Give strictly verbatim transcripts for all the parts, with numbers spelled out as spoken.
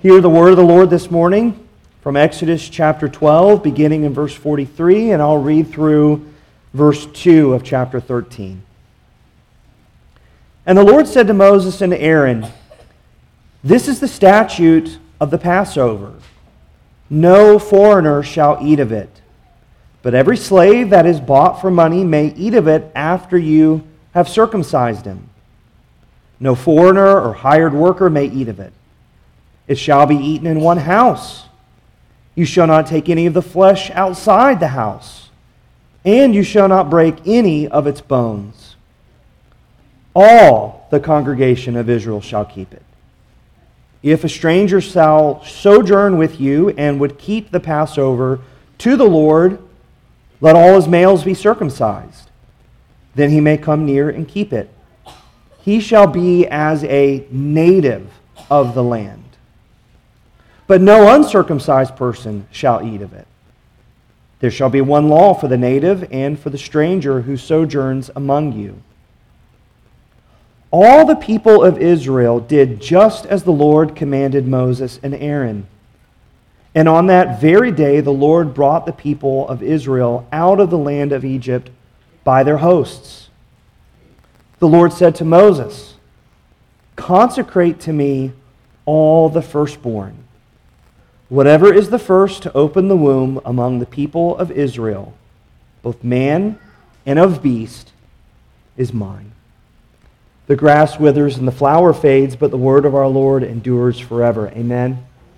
Hear the word of the Lord this morning from Exodus chapter twelve, beginning in verse forty-three, and I'll read through verse two of chapter thirteen. And the Lord said to Moses and Aaron, "This is the statute of the Passover. No foreigner shall eat of it, but every slave that is bought for money may eat of it after you have circumcised him. No foreigner or hired worker may eat of it. It shall be eaten in one house. You shall not take any of the flesh outside the house, and you shall not break any of its bones. All the congregation of Israel shall keep it. If a stranger shall sojourn with you and would keep the Passover to the Lord, let all his males be circumcised. Then he may come near and keep it. He shall be as a native of the land. But no uncircumcised person shall eat of it. There shall be one law for the native and for the stranger who sojourns among you." All the people of Israel did just as the Lord commanded Moses and Aaron. And on that very day the Lord brought the people of Israel out of the land of Egypt by their hosts. The Lord said to Moses, "Consecrate to me all the firstborn. Whatever is the first to open the womb among the people of Israel, both man and of beast, is mine." The grass withers and the flower fades, but the word of our Lord endures forever. Amen.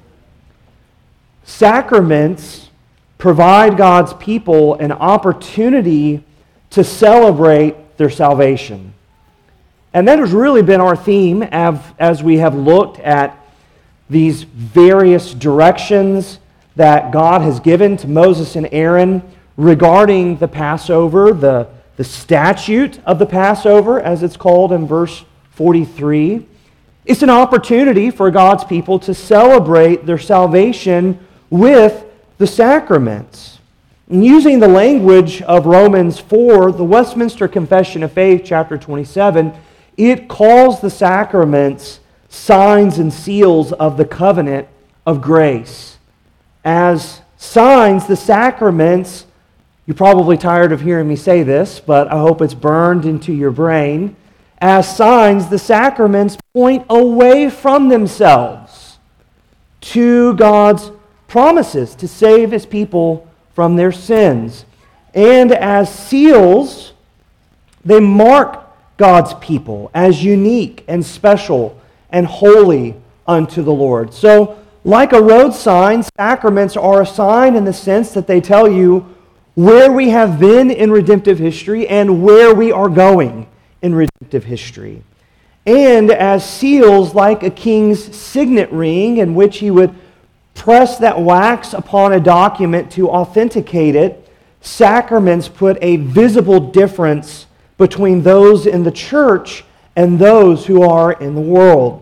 Sacraments provide God's people an opportunity to celebrate their salvation. And that has really been our theme as we have looked at these various directions that God has given to Moses and Aaron regarding the Passover, the, the statute of the Passover, as it's called in verse forty-three. It's an opportunity for God's people to celebrate their salvation with the sacraments. And using the language of Romans four, the Westminster Confession of Faith, chapter twenty-seven, it calls the sacraments signs and seals of the covenant of grace. As signs, the sacraments, you're probably tired of hearing me say this, but I hope it's burned into your brain. As signs, the sacraments point away from themselves to God's promises to save His people from their sins. And as seals, they mark God's people as unique and special and holy unto the Lord. So, like a road sign, sacraments are a sign in the sense that they tell you where we have been in redemptive history and where we are going in redemptive history. And as seals, like a king's signet ring, in which he would press that wax upon a document to authenticate it, sacraments put a visible difference between those in the church and those who are in the world.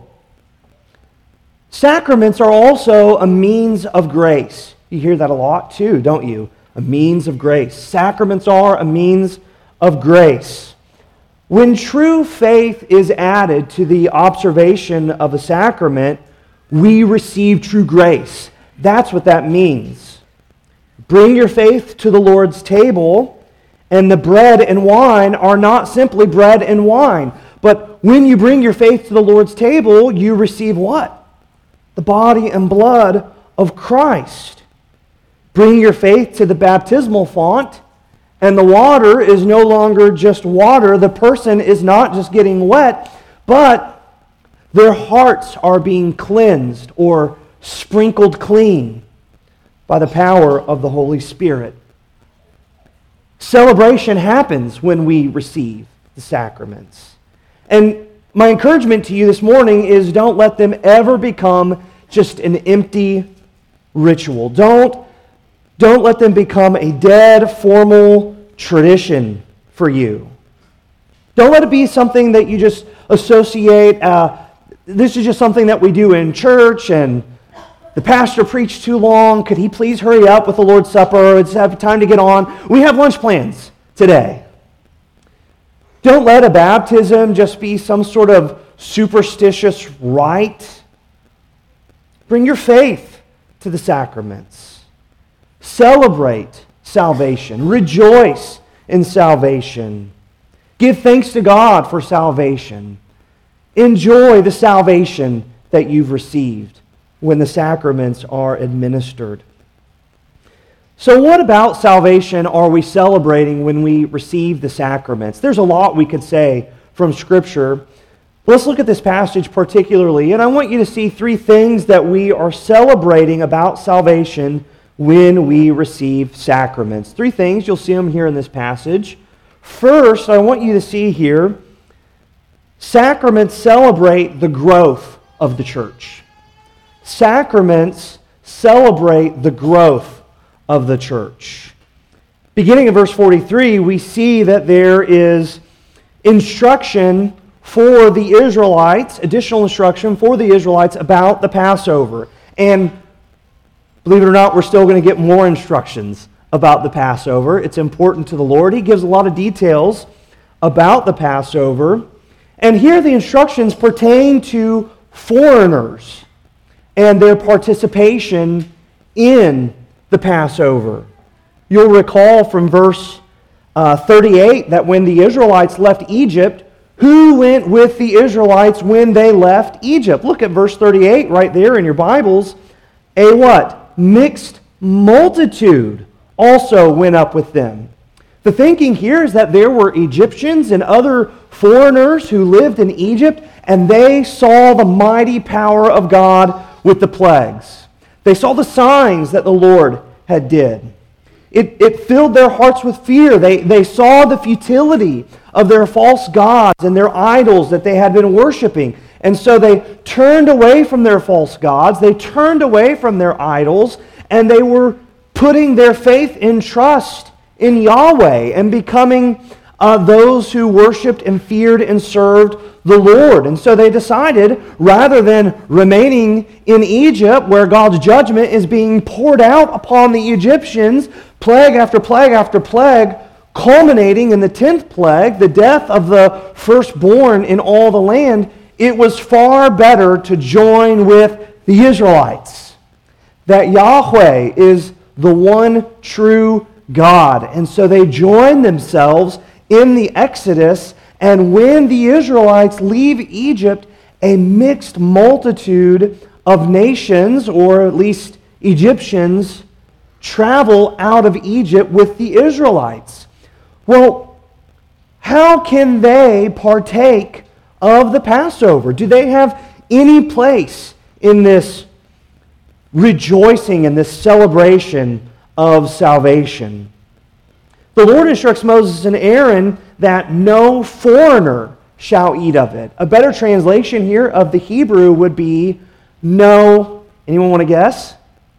Sacraments are also a means of grace. You hear that a lot too, don't you? A means of grace. Sacraments are a means of grace. When true faith is added to the observation of a sacrament, we receive true grace. That's what that means. Bring your faith to the Lord's table, and the bread and wine are not simply bread and wine. But when you bring your faith to the Lord's table, you receive what? The body and blood of Christ. Bring your faith to the baptismal font, and the water is no longer just water. The person is not just getting wet, but their hearts are being cleansed or sprinkled clean by the power of the Holy Spirit. Celebration happens when we receive the sacraments. And my encouragement to you this morning is don't let them ever become just an empty ritual. Don't, don't let them become a dead, formal tradition for you. Don't let it be something that you just associate, uh, this is just something that we do in church, and the pastor preached too long. Could he please hurry up with the Lord's Supper? It's time to get on. We have lunch plans today. Don't let a baptism just be some sort of superstitious rite. Bring your faith to the sacraments. Celebrate salvation. Rejoice in salvation. Give thanks to God for salvation. Enjoy the salvation that you've received when the sacraments are administered. So what about salvation are we celebrating when we receive the sacraments? There's a lot we could say from Scripture. Let's look at this passage particularly, and I want you to see three things that we are celebrating about salvation when we receive sacraments. Three things, you'll see them here in this passage. First, I want you to see here, sacraments celebrate the growth of the church. Sacraments celebrate the growth of the church. Beginning in verse forty-three, we see that there is instruction for the Israelites, additional instruction for the Israelites about the Passover. And believe it or not, we're still going to get more instructions about the Passover. It's important to the Lord. He gives a lot of details about the Passover. And here the instructions pertain to foreigners and their participation in the Passover. You'll recall from verse uh, thirty-eight that when the Israelites left Egypt, who went with the Israelites when they left Egypt? Look at verse thirty-eight right there in your Bibles. A what? Mixed multitude also went up with them. The thinking here is that there were Egyptians and other foreigners who lived in Egypt, and they saw the mighty power of God with the plagues. They saw the signs that the Lord had did. It, it filled their hearts with fear. They, they saw the futility of their false gods and their idols that they had been worshiping. And so they turned away from their false gods. They turned away from their idols, and they were putting their faith and trust in Yahweh and becoming uh, those who worshiped and feared and served the Lord. And so they decided, rather than remaining in Egypt where God's judgment is being poured out upon the Egyptians, plague after plague after plague, culminating in the tenth plague, the death of the firstborn in all the land, it was far better to join with the Israelites. That Yahweh is the one true God. And so they joined themselves in the Exodus, and when the Israelites leave Egypt, a mixed multitude of nations, or at least Egyptians, travel out of Egypt with the Israelites. Well, how can they partake of the Passover? Do they have any place in this rejoicing and this celebration of salvation? The Lord instructs Moses and Aaron that no foreigner shall eat of it. A better translation here of the Hebrew would be no, anyone want to guess?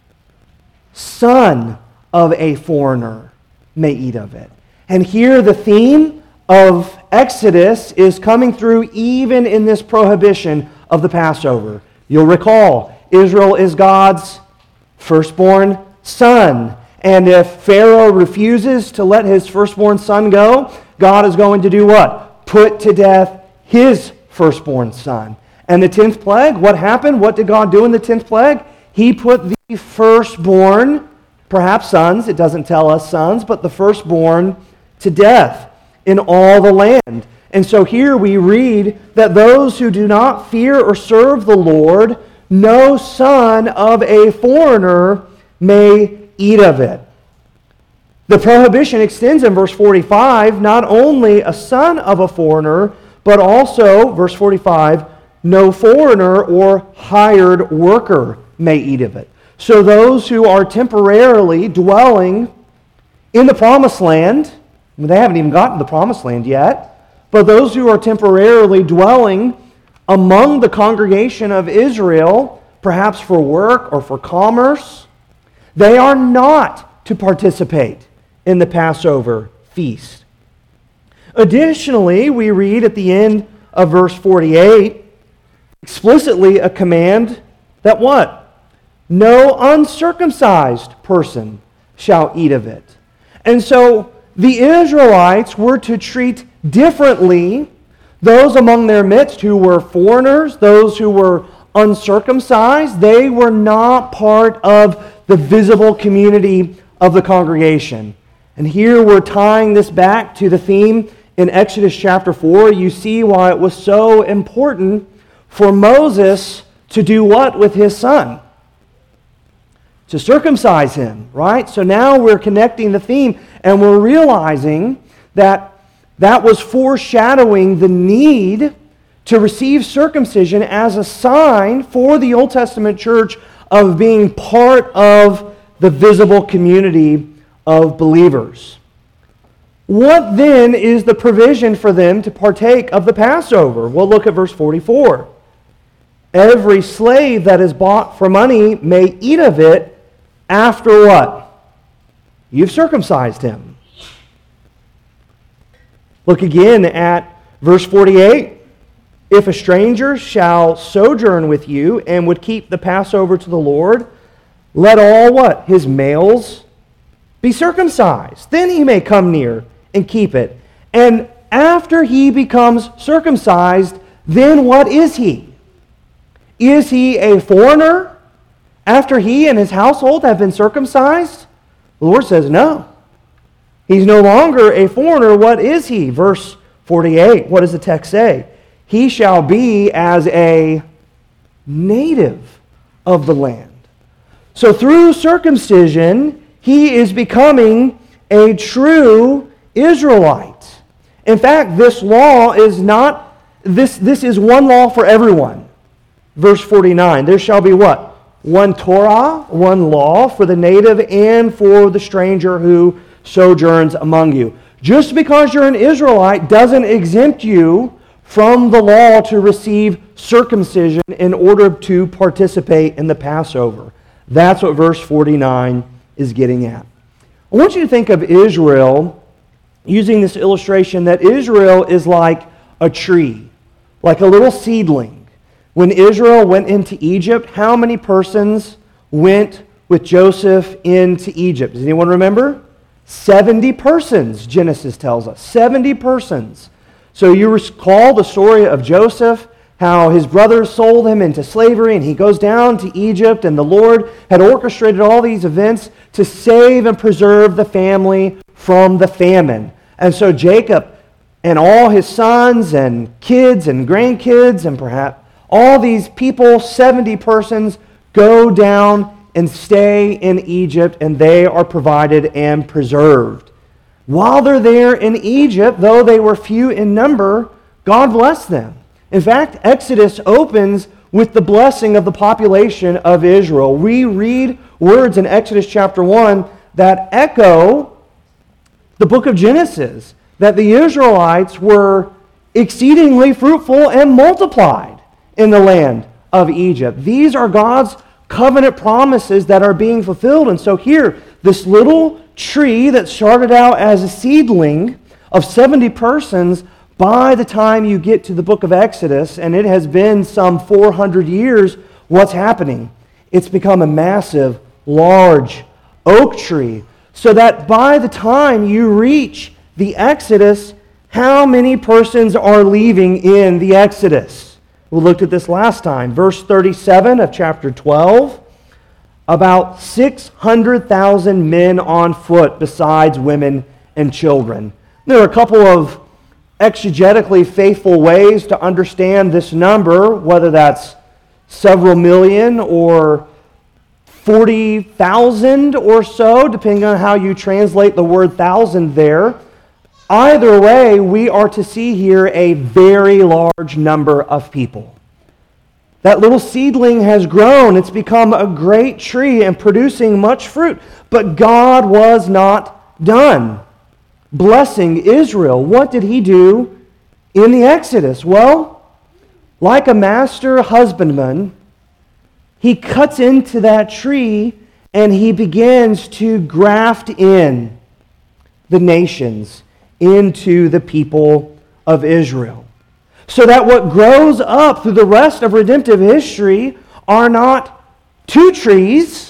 Son of a foreigner may eat of it. And here the theme of Exodus is coming through even in this prohibition of the Passover. You'll recall, Israel is God's firstborn son. And if Pharaoh refuses to let his firstborn son go, God is going to do what? Put to death his firstborn son. And the tenth plague, what happened? What did God do in the tenth plague? He put the firstborn, perhaps sons, it doesn't tell us sons, but the firstborn to death in all the land. And so here we read that those who do not fear or serve the Lord, no son of a foreigner may eat of it. The prohibition extends in verse forty-five, not only a son of a foreigner, but also, verse forty-five, no foreigner or hired worker may eat of it. So those who are temporarily dwelling in the promised land, they haven't even gotten to the promised land yet, but those who are temporarily dwelling among the congregation of Israel, perhaps for work or for commerce, they are not to participate in the Passover feast. Additionally, we read at the end of verse forty-eight, explicitly a command that what? No uncircumcised person shall eat of it. And so the Israelites were to treat differently those among their midst who were foreigners, those who were uncircumcised. They were not part of the visible community of the congregation. And here we're tying this back to the theme in Exodus chapter four. You see why it was so important for Moses to do what with his son? To circumcise him, right? So now we're connecting the theme and we're realizing that that was foreshadowing the need to receive circumcision as a sign for the Old Testament church of being part of the visible community of believers. What then is the provision for them to partake of the Passover? Well, look at verse forty-four. Every slave that is bought for money may eat of it after what? You've circumcised him. Look again at verse forty-eight. If a stranger shall sojourn with you and would keep the Passover to the Lord, let all what? His males be circumcised. Then he may come near and keep it. And after he becomes circumcised, then what is he? Is he a foreigner after he and his household have been circumcised? The Lord says no. He's no longer a foreigner. What is he? Verse forty-eight. What does the text say? He shall be as a native of the land. So through circumcision, he is becoming a true Israelite. In fact, this law is not, this, this is one law for everyone. Verse forty-nine, there shall be what? One Torah, one law for the native and for the stranger who sojourns among you. Just because you're an Israelite doesn't exempt you from the law to receive circumcision in order to participate in the Passover. That's what verse forty-nine is getting at. I want you to think of Israel, using this illustration, that Israel is like a tree, like a little seedling. When Israel went into Egypt, how many persons went with Joseph into Egypt? Does anyone remember? seventy persons, Genesis tells us. seventy persons. So you recall the story of Joseph, how his brothers sold him into slavery, and he goes down to Egypt, and the Lord had orchestrated all these events to save and preserve the family from the famine. And so Jacob and all his sons and kids and grandkids and perhaps all these people, seventy persons, go down and stay in Egypt, and they are provided and preserved. While they're there in Egypt, though they were few in number, God blessed them. In fact, Exodus opens with the blessing of the population of Israel. We read words in Exodus chapter one that echo the book of Genesis, that the Israelites were exceedingly fruitful and multiplied in the land of Egypt. These are God's covenant promises that are being fulfilled. And so here, this little tree that started out as a seedling of seventy persons, by the time you get to the book of Exodus, and it has been some four hundred years, what's happening? It's become a massive, large oak tree, so that by the time you reach the Exodus, how many persons are leaving in the Exodus? We looked at this last time. Verse thirty-seven of chapter twelve. About six hundred thousand men on foot besides women and children. There are a couple of exegetically faithful ways to understand this number, whether that's several million or forty thousand or so, depending on how you translate the word thousand there. Either way, we are to see here a very large number of people. That little seedling has grown. It's become a great tree and producing much fruit. But God was not done blessing Israel. What did He do in the Exodus? Well, like a master husbandman, He cuts into that tree and He begins to graft in the nations into the people of Israel. So that what grows up through the rest of redemptive history are not two trees,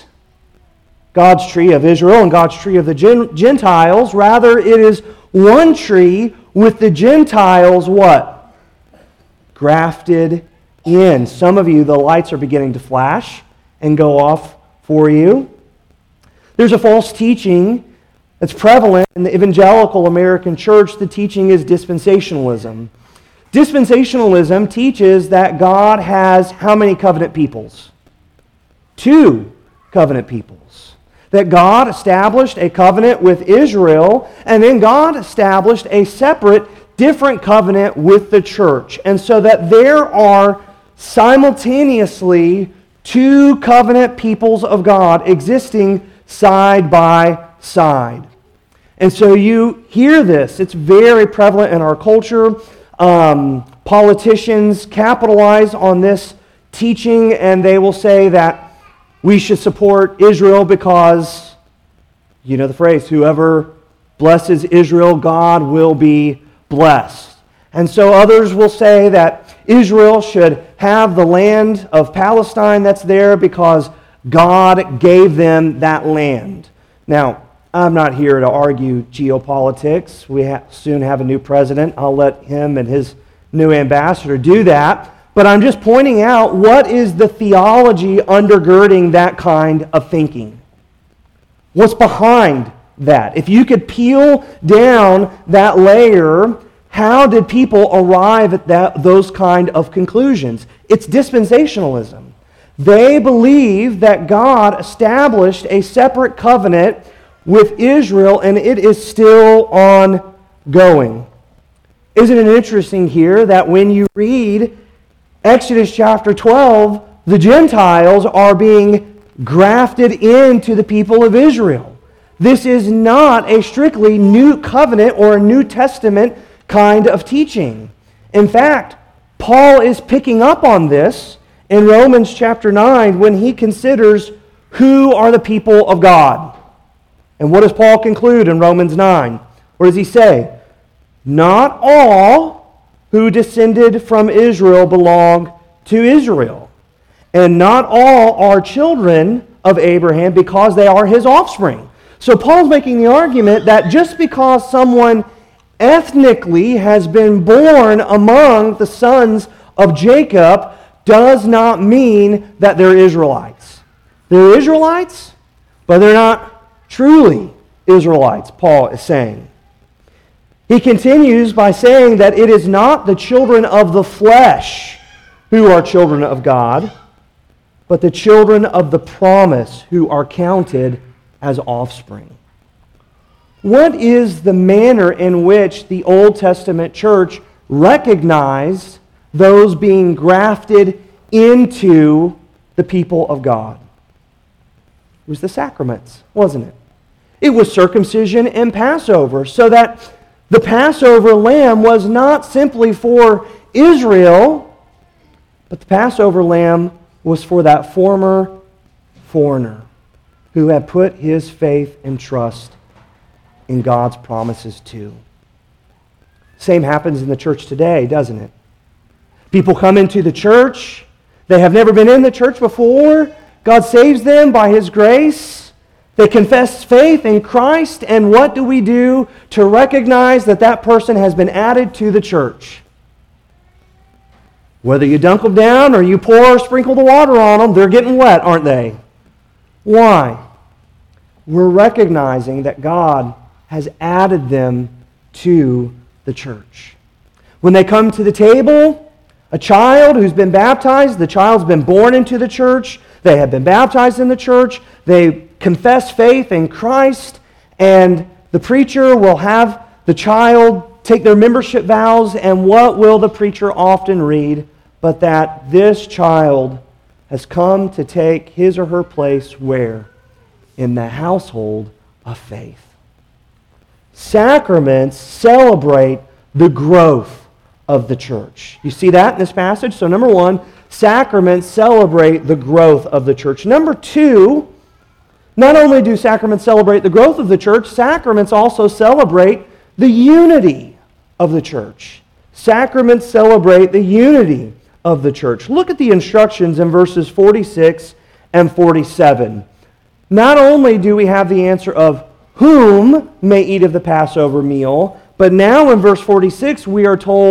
God's tree of Israel and God's tree of the Gentiles. Rather, it is one tree with the Gentiles what? Grafted in. Some of you, the lights are beginning to flash and go off for you. There's a false teaching that's prevalent in the evangelical American church. The teaching is dispensationalism. Dispensationalism teaches that God has how many covenant peoples? Two covenant peoples. That God established a covenant with Israel, and then God established a separate, different covenant with the church. And so that there are simultaneously two covenant peoples of God existing side by side. And so you hear this. It's very prevalent in our culture. Um, politicians capitalize on this teaching, and they will say that we should support Israel because, you know the phrase, whoever blesses Israel, God will be blessed. And so others will say that Israel should have the land of Palestine that's there because God gave them that land. Now, I'm not here to argue geopolitics. We ha- soon have a new president. I'll let him and his new ambassador do that. But I'm just pointing out what is the theology undergirding that kind of thinking. What's behind that? If you could peel down that layer, how did people arrive at that, those kind of conclusions? It's dispensationalism. They believe that God established a separate covenant with Israel, and it is still ongoing. Isn't it interesting here that when you read Exodus chapter twelve, the Gentiles are being grafted into the people of Israel? This is not a strictly new covenant or a New Testament kind of teaching. In fact, Paul is picking up on this in Romans chapter nine when he considers who are the people of God. And what does Paul conclude in Romans nine? What does he say? Not all who descended from Israel belong to Israel, and not all are children of Abraham because they are his offspring. So Paul's making the argument that just because someone ethnically has been born among the sons of Jacob does not mean that they're Israelites. They're Israelites, but they're not truly Israelites, Paul is saying. He continues by saying that it is not the children of the flesh who are children of God, but the children of the promise who are counted as offspring. What is the manner in which the Old Testament church recognized those being grafted into the people of God? It was the sacraments, wasn't it? It was circumcision and Passover, so that the Passover lamb was not simply for Israel, but the Passover lamb was for that former foreigner who had put his faith and trust in God's promises too. Same happens in the church today, doesn't it? People come into the church. They have never been in the church before. God saves them by His grace. They confess faith in Christ. And what do we do to recognize that that person has been added to the church? Whether you dunk them down or you pour or sprinkle the water on them, they're getting wet, aren't they? Why? We're recognizing that God has added them to the church. When they come to the table, a child who's been baptized, the child's been born into the church, they have been baptized in the church, they confess faith in Christ, and the preacher will have the child take their membership vows, and what will the preacher often read? But that this child has come to take his or her place where? In the household of faith. Sacraments celebrate the growth of the church. You see that in this passage? So number one, sacraments celebrate the growth of the church. Number two, not only do sacraments celebrate the growth of the church, sacraments also celebrate the unity of the church. Sacraments celebrate the unity of the church. Look at the instructions in verses forty-six and forty-seven. Not only do we have the answer of whom may eat of the Passover meal, but now in verse forty-six we are told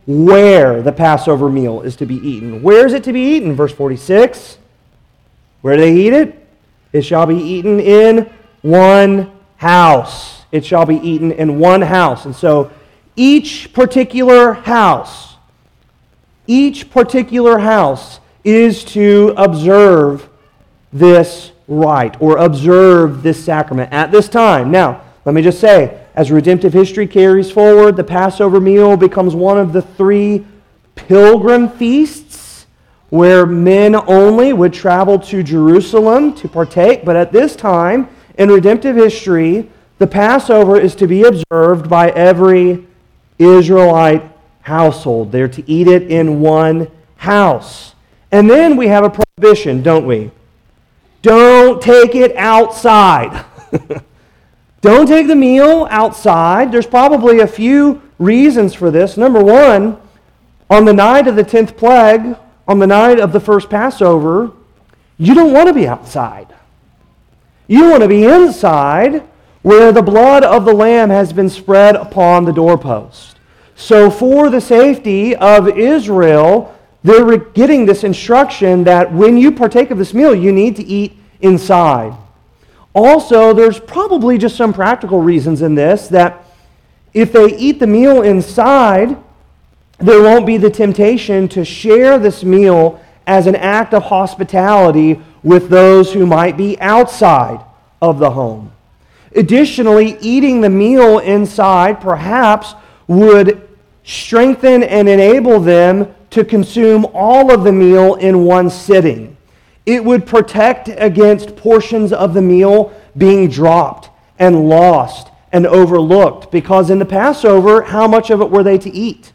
where the Passover meal is to be eaten. Where is it to be eaten? Verse forty-six. Where do they eat it? It shall be eaten in one house. It shall be eaten in one house. And so each particular house, each particular house is to observe this rite or observe this sacrament at this time. Now, let me just say, as redemptive history carries forward, the Passover meal becomes one of the three pilgrim feasts where men only would travel to Jerusalem to partake. But at this time, in redemptive history, the Passover is to be observed by every Israelite household. They're to eat it in one house. And then we have a prohibition, don't we? Don't take it outside. Don't take the meal outside. There's probably a few reasons for this. Number one, on the night of the tenth plague, on the night of the first Passover, you don't want to be outside. You want to be inside where the blood of the Lamb has been spread upon the doorpost. So for the safety of Israel, they're getting this instruction that when you partake of this meal, you need to eat inside. Also, there's probably just some practical reasons in this that if they eat the meal inside, there won't be the temptation to share this meal as an act of hospitality with those who might be outside of the home. Additionally, eating the meal inside perhaps would strengthen and enable them to consume all of the meal in one sitting. It would protect against portions of the meal being dropped and lost and overlooked, because in the Passover, how much of it were they to eat?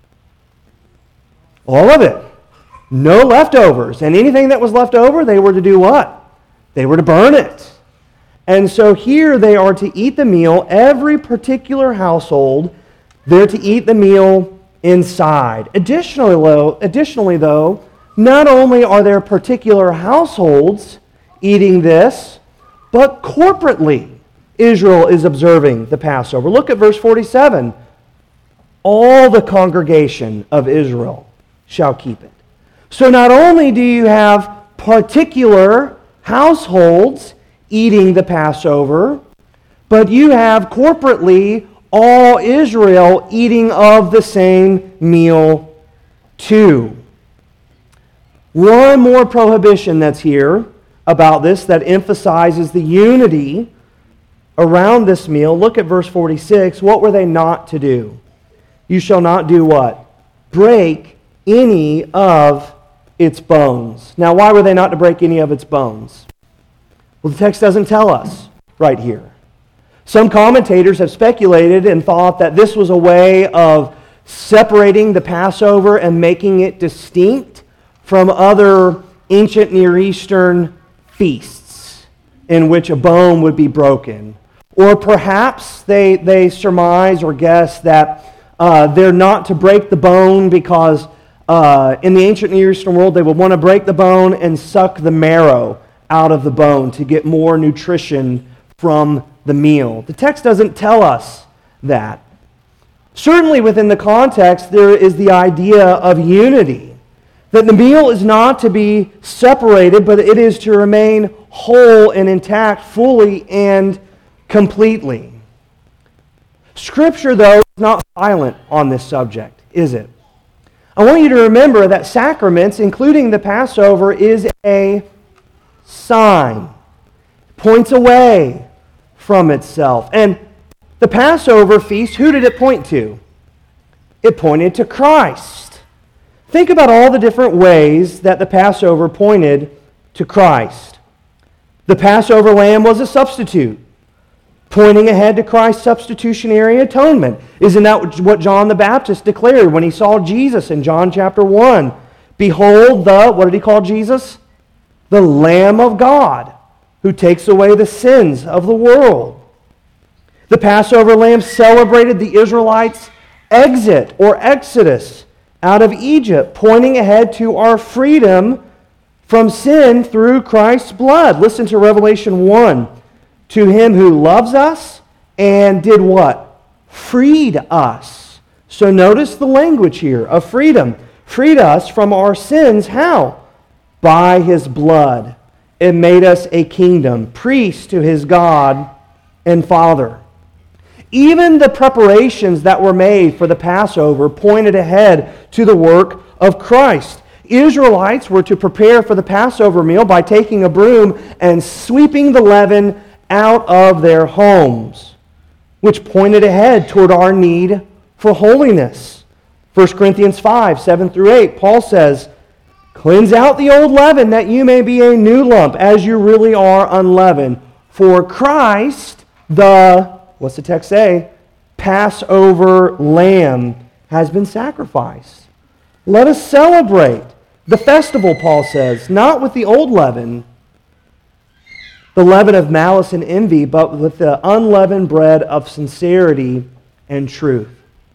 All of it. No leftovers. And anything that was left over, they were to do what? They were to burn it. And so here they are to eat the meal. Every particular household, they're to eat the meal inside. Additionally, though, additionally, though, not only are there particular households eating this, but corporately Israel is observing the Passover. Look at verse forty-seven. All the congregation of Israel shall keep it. So not only do you have particular households eating the Passover, but you have corporately all Israel eating of the same meal too. One more prohibition that's here about this that emphasizes the unity around this meal. Look at verse forty-six. What were they not to do? You shall not do what? Break any of its bones. Now, why were they not to break any of its bones? Well, the text doesn't tell us right here. Some commentators have speculated and thought that this was a way of separating the Passover and making it distinct from other ancient Near Eastern feasts in which a bone would be broken. Or perhaps they, they surmise or guess that uh, they're not to break the bone because uh, in the ancient Near Eastern world they would want to break the bone and suck the marrow out of the bone to get more nutrition from the meal. The text doesn't tell us that. Certainly within the context there is the idea of unity. That the meal is not to be separated, but it is to remain whole and intact, fully and completely. Scripture, though, is not silent on this subject, is it? I want you to remember that sacraments, including the Passover, is a sign. It points away from itself. And the Passover feast, who did it point to? It pointed to Christ. Think about all the different ways that the Passover pointed to Christ. The Passover lamb was a substitute, pointing ahead to Christ's substitutionary atonement. Isn't that what John the Baptist declared when he saw Jesus in John chapter one? Behold the, what did he call Jesus? The Lamb of God, who takes away the sins of the world. The Passover lamb celebrated the Israelites' exit or exodus out of Egypt, pointing ahead to our freedom from sin through Christ's blood. Listen to Revelation one. To him who loves us and did what? Freed us. So notice the language here of freedom. Freed us from our sins. How? By His blood. It made us a kingdom, priests to His God and Father. Even the preparations that were made for the Passover pointed ahead to the work of Christ. Israelites were to prepare for the Passover meal by taking a broom and sweeping the leaven out of their homes, which pointed ahead toward our need for holiness. First Corinthians five, seven through eight, Paul says, "Cleanse out the old leaven, that you may be a new lump, as you really are unleavened. For Christ, the," what's the text say? "Passover lamb has been sacrificed." Let us celebrate the festival, Paul says, not with the old leaven, the leaven of malice and envy, but with the unleavened bread of sincerity and truth.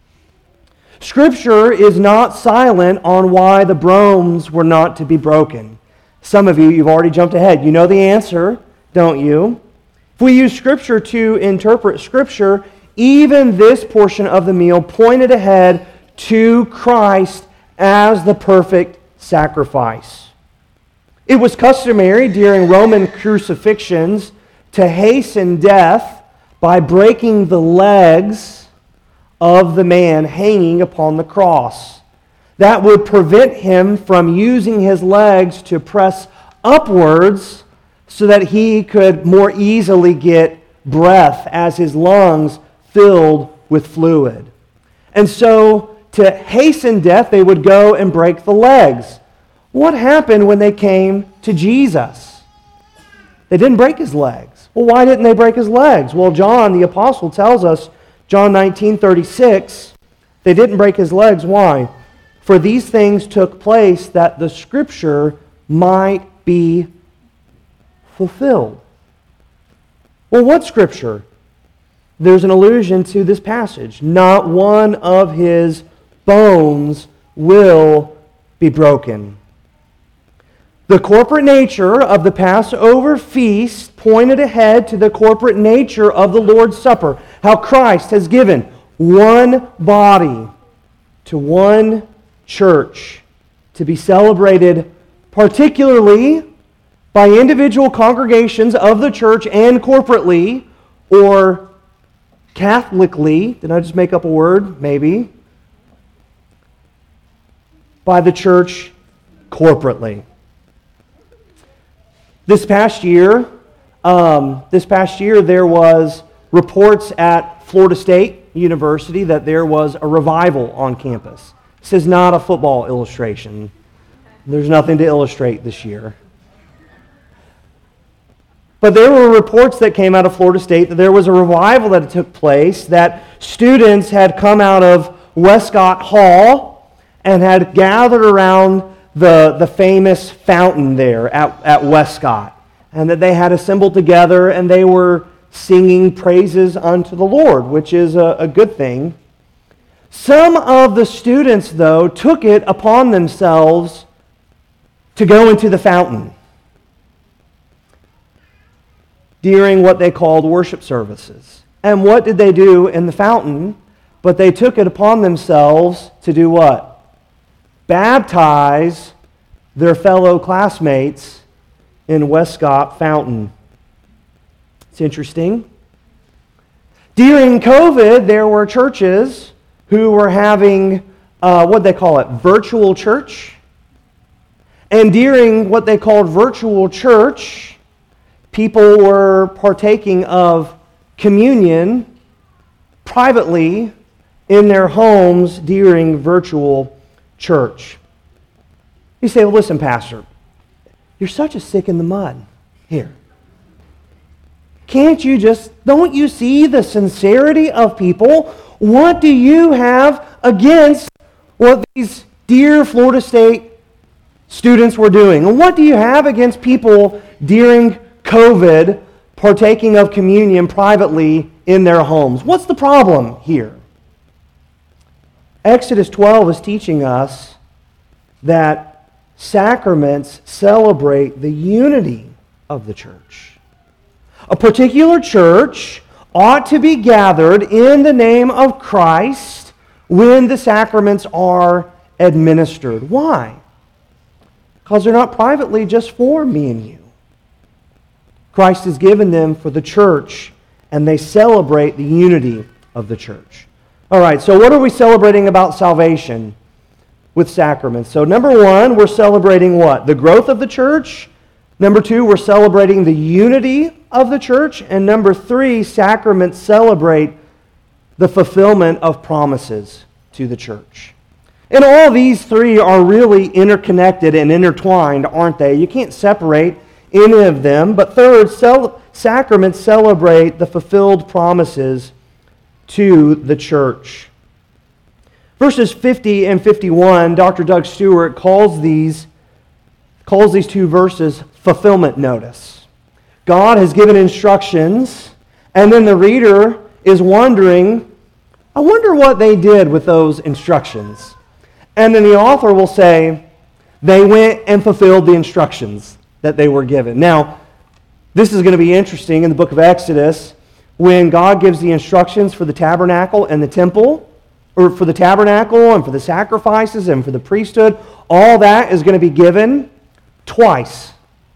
Scripture is not silent on why the brooms were not to be broken. Some of you, you've already jumped ahead. You know the answer, don't you? If we use Scripture to interpret Scripture, even this portion of the meal pointed ahead to Christ as the perfect sacrifice. It was customary during Roman crucifixions to hasten death by breaking the legs of the man hanging upon the cross. That would prevent him from using his legs to press upwards so that he could more easily get breath as his lungs filled with fluid. And so, to hasten death, they would go and break the legs. What happened when they came to Jesus? They didn't break His legs. Well, why didn't they break His legs? Well, John, the apostle, tells us, John nineteen thirty-six, they didn't break His legs. Why? For these things took place that the Scripture might be fulfilled. Well, what Scripture? There's an allusion to this passage. Not one of His bones will be broken. The corporate nature of the Passover feast pointed ahead to the corporate nature of the Lord's Supper. How Christ has given one body to one church to be celebrated particularly by individual congregations of the church and corporately, or Catholically, did I just make up a word? Maybe. By the church corporately. This past year, um, this past year there was reports at Florida State University that there was a revival on campus. This is not a football illustration. There's nothing to illustrate this year. But there were reports that came out of Florida State that there was a revival that took place, that students had come out of Westcott Hall and had gathered around the, the famous fountain there at, at Westcott, and that they had assembled together and they were singing praises unto the Lord, which is a, a good thing. Some of the students, though, took it upon themselves to go into the fountain during what they called worship services. And what did they do in the fountain? But they took it upon themselves to do what? Baptize their fellow classmates in Westcott Fountain. It's interesting. During COVID, there were churches who were having, uh, what they call it, virtual church. And during what they called virtual church, people were partaking of communion privately in their homes during virtual church. You say, well, listen, Pastor, you're such a stick in the mud here. Can't you just, don't you see the sincerity of people? What do you have against what these dear Florida State students were doing? And what do you have against people during COVID partaking of communion privately in their homes? What's the problem here? Exodus twelve is teaching us that sacraments celebrate the unity of the church. A particular church ought to be gathered in the name of Christ when the sacraments are administered. Why? Because they're not privately just for me and you. Christ has given them for the church, and they celebrate the unity of the church. All right, so what are we celebrating about salvation with sacraments? So number one, we're celebrating what? The growth of the church. Number two, we're celebrating the unity of the church. And number three, sacraments celebrate the fulfillment of promises to the church. And all these three are really interconnected and intertwined, aren't they? You can't separate any of them. But third, cel- sacraments celebrate the fulfilled promises to the church. Verses fifty and fifty-one, Doctor Doug Stewart calls these, calls these two verses fulfillment notice. God has given instructions, and then the reader is wondering, I wonder what they did with those instructions. And then the author will say, they went and fulfilled the instructions that they were given. Now, this is going to be interesting in the book of Exodus when God gives the instructions for the tabernacle and the temple, or for the tabernacle and for the sacrifices and for the priesthood. All that is going to be given twice.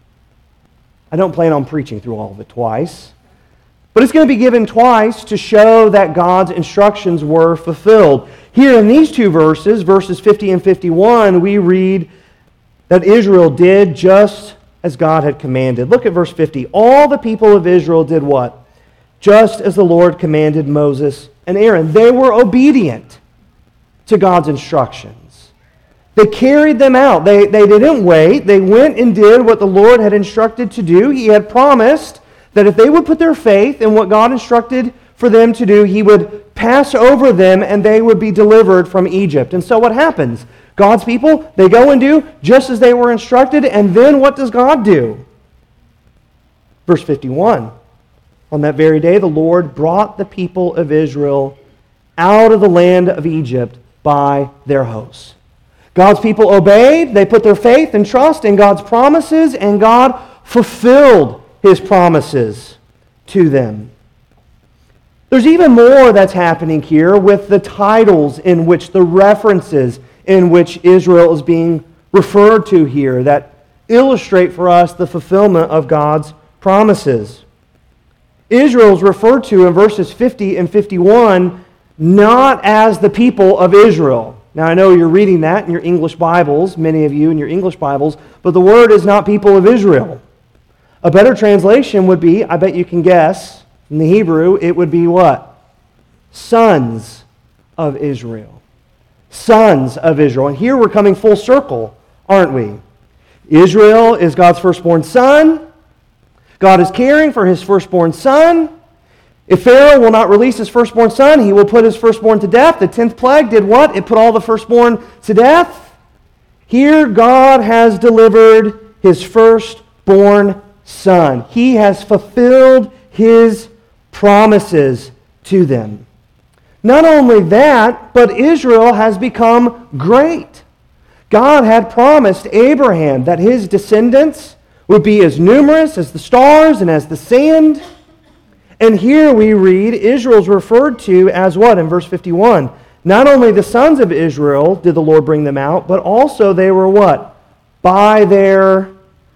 I don't plan on preaching through all of it twice. But it's going to be given twice to show that God's instructions were fulfilled. Here in these two verses, verses fifty and fifty-one, we read that Israel did just as God had commanded. Look at verse fifty. All the people of Israel did what? Just as the Lord commanded Moses and Aaron. They were obedient to God's instructions. They carried them out. They, they didn't wait. They went and did what the Lord had instructed to do. He had promised that if they would put their faith in what God instructed for them to do, He would pass over them and they would be delivered from Egypt. And so what happens? God's people, they go and do just as they were instructed, and then what does God do? Verse fifty-one. On that very day, the Lord brought the people of Israel out of the land of Egypt by their hosts. God's people obeyed. They put their faith and trust in God's promises, and God fulfilled His promises to them. There's even more that's happening here with the titles in which, the references in which Israel is being referred to here that illustrate for us the fulfillment of God's promises. Israel is referred to in verses fifty and fifty-one not as the people of Israel. Now, I know you're reading that in your English Bibles, many of you in your English Bibles, but the word is not people of Israel. A better translation would be, I bet you can guess, in the Hebrew, it would be what? Sons of Israel. Sons of Israel. And here we're coming full circle, aren't we? Israel is God's firstborn son. God is caring for His firstborn son. If Pharaoh will not release his firstborn son, he will put his firstborn to death. The tenth plague did what? It put all the firstborn to death. Here God has delivered His firstborn son. He has fulfilled His promises to them. Not only that, but Israel has become great. God had promised Abraham that his descendants would be as numerous as the stars and as the sand. And here we read Israel is referred to as what in verse fifty-one? Not only the sons of Israel did the Lord bring them out, but also they were what? By their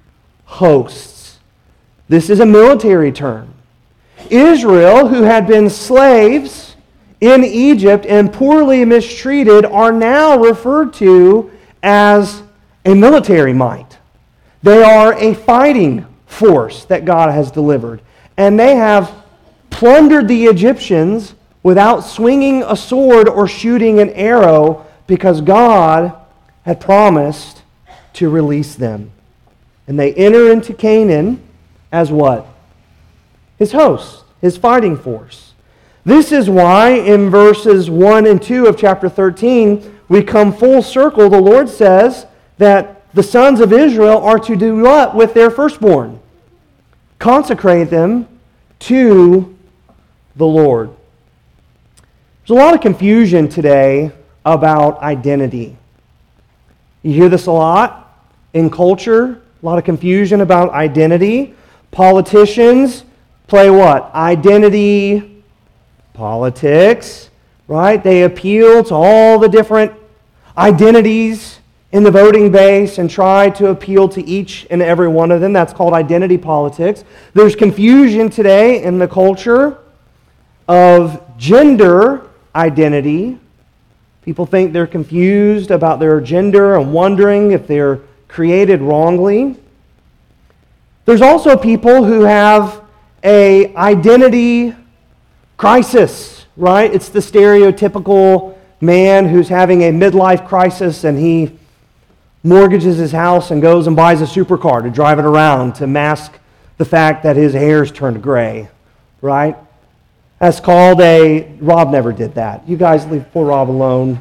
hosts. This is a military term. Israel, who had been slaves in Egypt and poorly mistreated, are now referred to as a military might. They are a fighting force that God has delivered. And they have plundered the Egyptians without swinging a sword or shooting an arrow because God had promised to release them. And they enter into Canaan as what? His host, His fighting force. This is why in verses one and two of chapter thirteen, we come full circle. The Lord says that the sons of Israel are to do what with their firstborn? Consecrate them to the Lord. There's a lot of confusion today about identity. You hear this a lot in culture, a lot of confusion about identity. Politicians play what? Identity politics. right? They appeal to all the different identities in the voting base and try to appeal to each and every one of them. That's called identity politics. There's confusion today in the culture of gender identity. People think they're confused about their gender and wondering if they're created wrongly. There's also people who have a identity crisis, right? It's the stereotypical man who's having a midlife crisis and he mortgages his house and goes and buys a supercar to drive it around to mask the fact that his hair's turned gray, right? That's called a... Rob never did that. You guys leave poor Rob alone.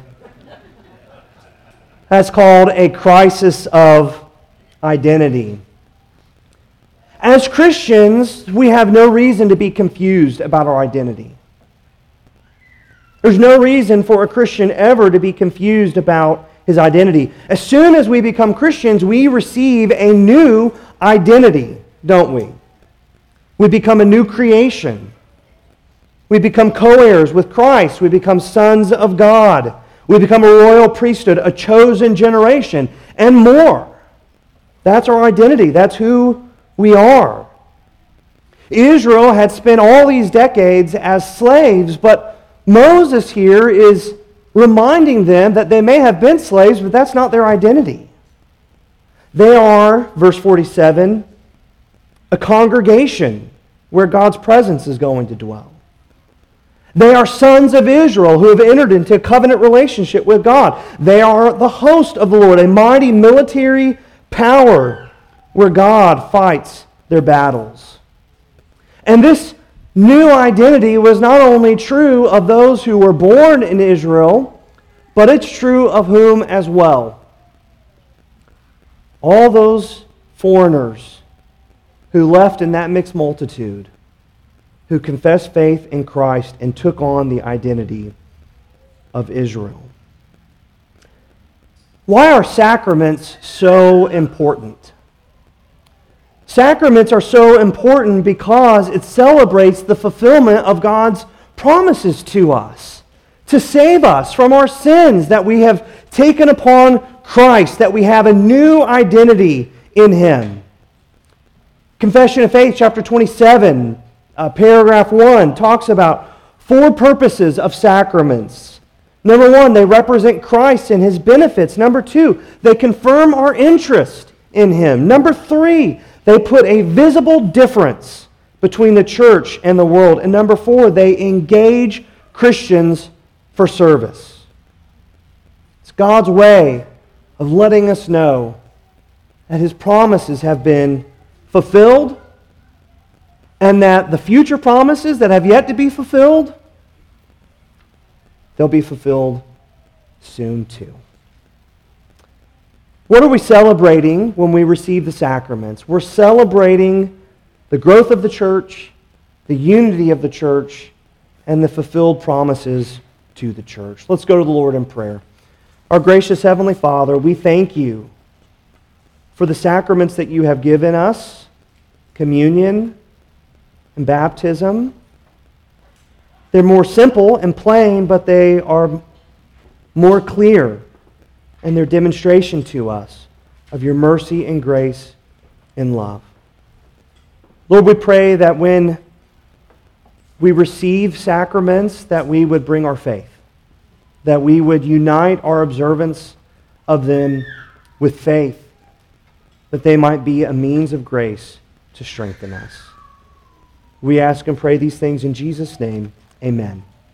That's called a crisis of identity. As Christians, we have no reason to be confused about our identity. There's no reason for a Christian ever to be confused about his identity. As soon as we become Christians, we receive a new identity, don't we? We become a new creation. We become co-heirs with Christ. We become sons of God. We become a royal priesthood, a chosen generation, and more. That's our identity. That's who we are. Israel had spent all these decades as slaves, but Moses here is reminding them that they may have been slaves, but that's not their identity. They are, verse forty-seven, a congregation where God's presence is going to dwell. They are sons of Israel who have entered into a covenant relationship with God. They are the host of the Lord, a mighty military power where God fights their battles. And this new identity was not only true of those who were born in Israel, but it's true of whom as well? All those foreigners who left in that mixed multitude, who confessed faith in Christ and took on the identity of Israel. Why are sacraments so important? Sacraments are so important because it celebrates the fulfillment of God's promises to us, to save us from our sins, that we have taken upon Christ, that we have a new identity in Him. Confession of Faith, chapter twenty-seven, uh, paragraph one, talks about four purposes of sacraments. Number one, they represent Christ and His benefits. Number two, they confirm our interest in Him. Number three, they put a visible difference between the church and the world. And number four, they engage Christians for service. It's God's way of letting us know that His promises have been fulfilled and that the future promises that have yet to be fulfilled, they'll be fulfilled soon too. What are we celebrating when we receive the sacraments? We're celebrating the growth of the church, the unity of the church, and the fulfilled promises to the church. Let's go to the Lord in prayer. Our gracious Heavenly Father, we thank You for the sacraments that You have given us, communion and baptism. They're more simple and plain, but they are more clear in their demonstration to us of Your mercy and grace and love. Lord, we pray that when we receive sacraments, that we would bring our faith, that we would unite our observance of them with faith, that they might be a means of grace to strengthen us. We ask and pray these things in Jesus' name. Amen.